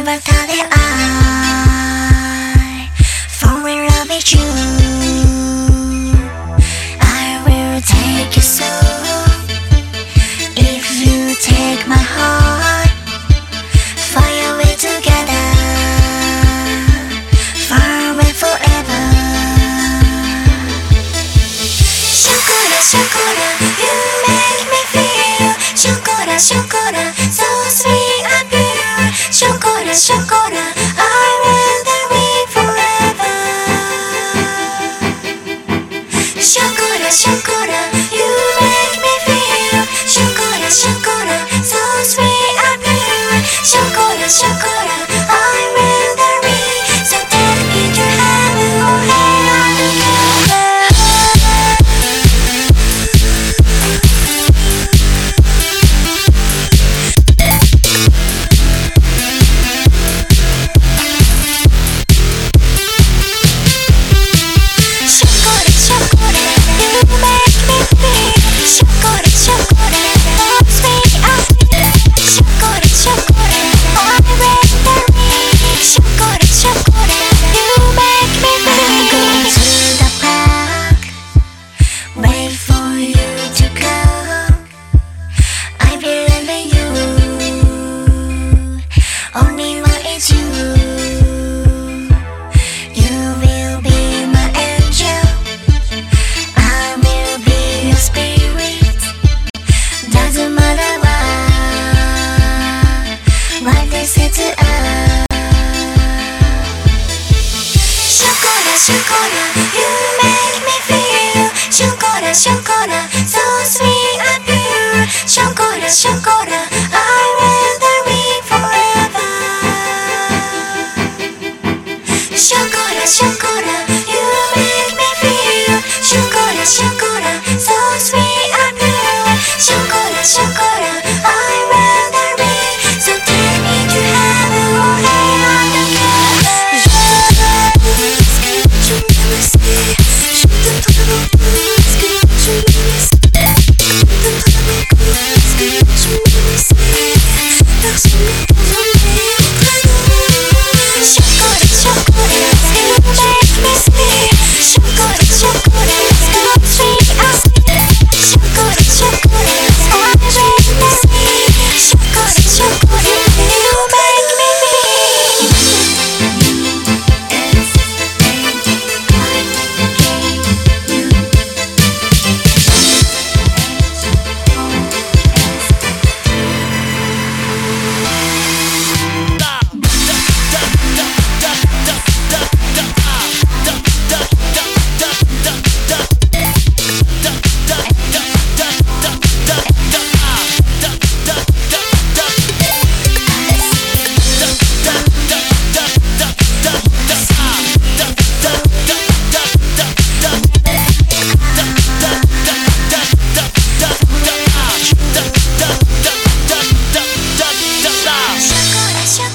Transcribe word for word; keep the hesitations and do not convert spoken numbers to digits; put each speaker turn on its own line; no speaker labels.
never thought that I fall in love with you. I will take your soul if you take my heart. Fly away together, far away forever. Shokora, shokora, you make me feel. Shokora, shokora, so sweet and pure. Shokora, shokora, I will live forever. Shokora, shokora, you make me feel. Shokora, shokora, so sweet and pure. Shokora, shokora, I will live. So take me to heaven, oh Shokora, you make me feel. Shokora, shokora, so sweet and pure. Shokora, shokora, I will live forever. Shokora, shokora, you make me feel. Shokora, shokora, so sweet and pure. Shokora, shokora, I will live. So take me to heaven, oh hey, on the Merci.